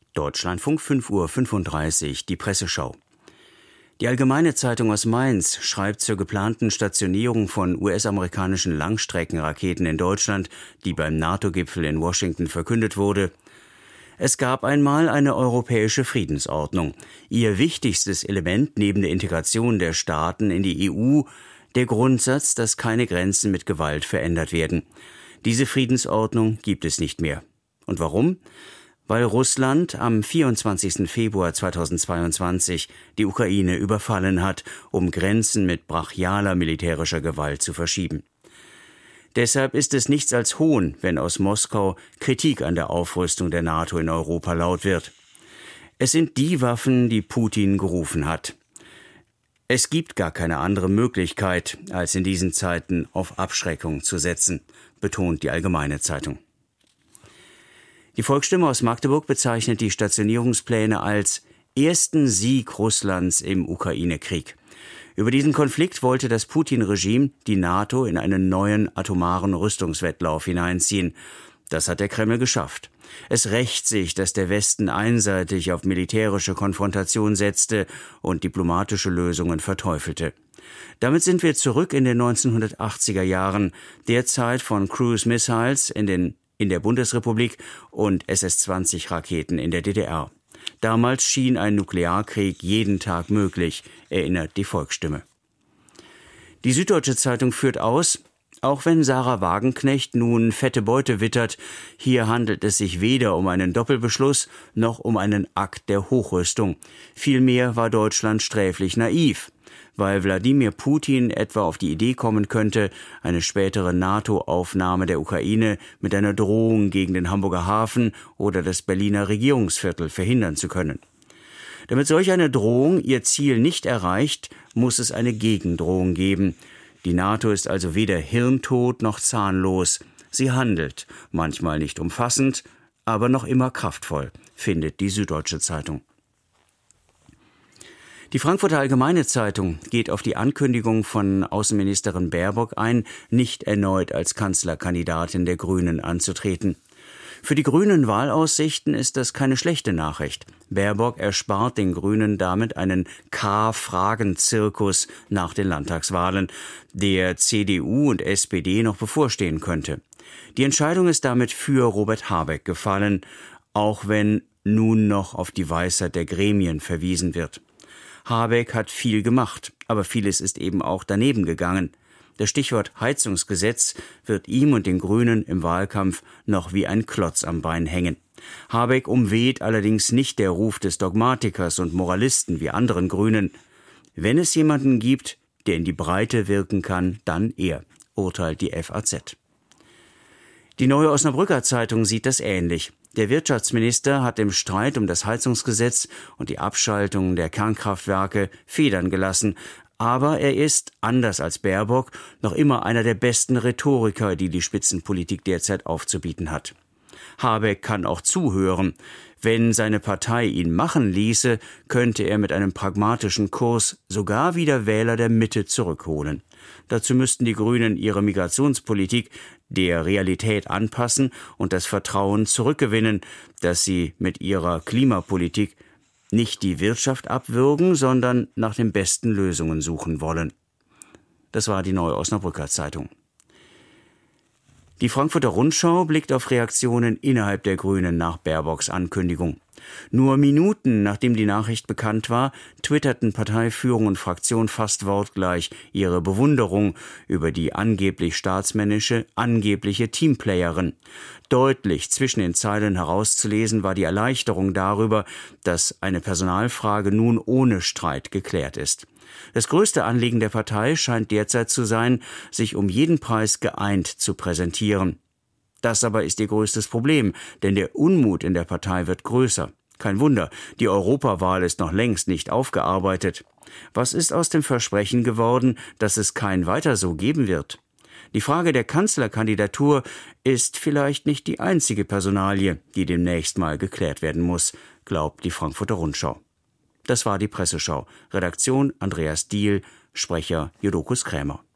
Deutschlandfunk 5:35 Uhr, die Presseschau. Die Allgemeine Zeitung aus Mainz schreibt zur geplanten Stationierung von US-amerikanischen Langstreckenraketen in Deutschland, die beim NATO-Gipfel in Washington verkündet wurde. Es gab einmal eine europäische Friedensordnung. Ihr wichtigstes Element neben der Integration der Staaten in die EU, der Grundsatz, dass keine Grenzen mit Gewalt verändert werden. Diese Friedensordnung gibt es nicht mehr. Und warum? Weil Russland am 24. Februar 2022 die Ukraine überfallen hat, um Grenzen mit brachialer militärischer Gewalt zu verschieben. Deshalb ist es nichts als Hohn, wenn aus Moskau Kritik an der Aufrüstung der NATO in Europa laut wird. Es sind die Waffen, die Putin gerufen hat. Es gibt gar keine andere Möglichkeit, als in diesen Zeiten auf Abschreckung zu setzen, betont die Allgemeine Zeitung. Die Volksstimme aus Magdeburg bezeichnet die Stationierungspläne als ersten Sieg Russlands im Ukraine-Krieg. Über diesen Konflikt wollte das Putin-Regime die NATO in einen neuen atomaren Rüstungswettlauf hineinziehen. Das hat der Kreml geschafft. Es rächt sich, dass der Westen einseitig auf militärische Konfrontation setzte und diplomatische Lösungen verteufelte. Damit sind wir zurück in den 1980er Jahren, der Zeit von Cruise Missiles in der Bundesrepublik und SS-20-Raketen in der DDR. Damals schien ein Nuklearkrieg jeden Tag möglich, erinnert die Volksstimme. Die Süddeutsche Zeitung führt aus, auch wenn Sarah Wagenknecht nun fette Beute wittert, hier handelt es sich weder um einen Doppelbeschluss noch um einen Akt der Hochrüstung. Vielmehr war Deutschland sträflich naiv, weil Wladimir Putin etwa auf die Idee kommen könnte, eine spätere NATO-Aufnahme der Ukraine mit einer Drohung gegen den Hamburger Hafen oder das Berliner Regierungsviertel verhindern zu können. Damit solch eine Drohung ihr Ziel nicht erreicht, muss es eine Gegendrohung geben. Die NATO ist also weder hirntot noch zahnlos. Sie handelt, manchmal nicht umfassend, aber noch immer kraftvoll, findet die Süddeutsche Zeitung. Die Frankfurter Allgemeine Zeitung geht auf die Ankündigung von Außenministerin Baerbock ein, nicht erneut als Kanzlerkandidatin der Grünen anzutreten. Für die grünen Wahlaussichten ist das keine schlechte Nachricht. Baerbock erspart den Grünen damit einen K-Fragen-Zirkus nach den Landtagswahlen, der CDU und SPD noch bevorstehen könnte. Die Entscheidung ist damit für Robert Habeck gefallen, auch wenn nun noch auf die Weisheit der Gremien verwiesen wird. Habeck hat viel gemacht, aber vieles ist eben auch daneben gegangen. Das Stichwort Heizungsgesetz wird ihm und den Grünen im Wahlkampf noch wie ein Klotz am Bein hängen. Habeck umweht allerdings nicht der Ruf des Dogmatikers und Moralisten wie anderen Grünen. Wenn es jemanden gibt, der in die Breite wirken kann, dann er, urteilt die FAZ. Die Neue Osnabrücker Zeitung sieht das ähnlich. Der Wirtschaftsminister hat im Streit um das Heizungsgesetz und die Abschaltung der Kernkraftwerke Federn gelassen. Aber er ist, anders als Baerbock, noch immer einer der besten Rhetoriker, die die Spitzenpolitik derzeit aufzubieten hat. Habeck kann auch zuhören. Wenn seine Partei ihn machen ließe, könnte er mit einem pragmatischen Kurs sogar wieder Wähler der Mitte zurückholen. Dazu müssten die Grünen ihre Migrationspolitik der Realität anpassen und das Vertrauen zurückgewinnen, dass sie mit ihrer Klimapolitik nicht die Wirtschaft abwürgen, sondern nach den besten Lösungen suchen wollen. Das war die Neue Osnabrücker Zeitung. Die Frankfurter Rundschau blickt auf Reaktionen innerhalb der Grünen nach Baerbocks Ankündigung. Nur Minuten nachdem die Nachricht bekannt war, twitterten Parteiführung und Fraktion fast wortgleich ihre Bewunderung über die angeblich angebliche Teamplayerin. Deutlich zwischen den Zeilen herauszulesen war die Erleichterung darüber, dass eine Personalfrage nun ohne Streit geklärt ist. Das größte Anliegen der Partei scheint derzeit zu sein, sich um jeden Preis geeint zu präsentieren. Das aber ist ihr größtes Problem, denn der Unmut in der Partei wird größer. Kein Wunder, die Europawahl ist noch längst nicht aufgearbeitet. Was ist aus dem Versprechen geworden, dass es kein Weiter so geben wird? Die Frage der Kanzlerkandidatur ist vielleicht nicht die einzige Personalie, die demnächst mal geklärt werden muss, glaubt die Frankfurter Rundschau. Das war die Presseschau. Redaktion Andreas Diehl, Sprecher Jodokus Krämer.